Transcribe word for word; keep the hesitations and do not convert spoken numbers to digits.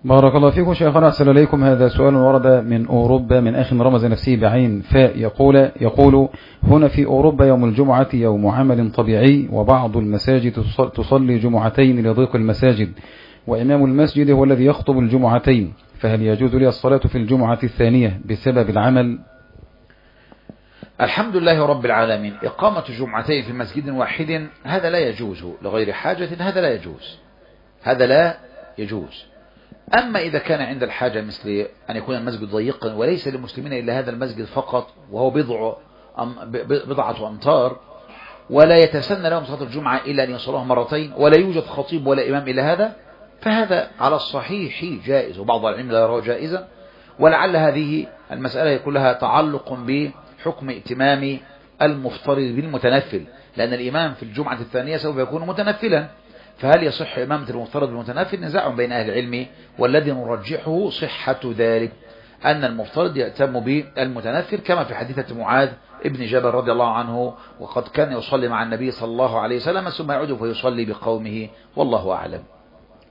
بارك الله فيكم شيخنا، أحسن إليكم. هذا سؤال ورد من أوروبا من أخ رمز نفسه بعين فاء، يقول يقول هنا في أوروبا يوم الجمعة يوم عمل طبيعي، وبعض المساجد تصلي جمعتين لضيق المساجد، وإمام المسجد هو الذي يخطب الجمعتين، فهل يجوز لي الصلاة في الجمعة الثانية بسبب العمل؟ الحمد لله رب العالمين. إقامة جمعتين في مسجد واحد هذا لا يجوز لغير حاجة، هذا لا يجوز، هذا لا يجوز. أما إذا كان عند الحاجة مثل أن يكون المسجد ضيقا وليس للمسلمين إلا هذا المسجد فقط، وهو بضع بضعة أمتار، ولا يتسنى لهم صلاة الجمعة إلا أن يصلوها مرتين، ولا يوجد خطيب ولا إمام إلا هذا، فهذا على الصحيح جائز، وبعض العلم لا يراه جائزا. ولعل هذه المسألة كلها تعلق بحكم ائتمام المفترض بالمتنفل، لأن الإمام في الجمعة الثانية سوف يكون متنفلا، فهل يصح إمامة المفترض بالمتنفل؟ نزاع بين أهل العلم، والذي نرجحه صحة ذلك، أن المفترض يأتم بالمتنفل، كما في حديثة معاذ ابن جبل رضي الله عنه، وقد كان يصلي مع النبي صلى الله عليه وسلم ثم يعود فيصلي بقومه، والله أعلم.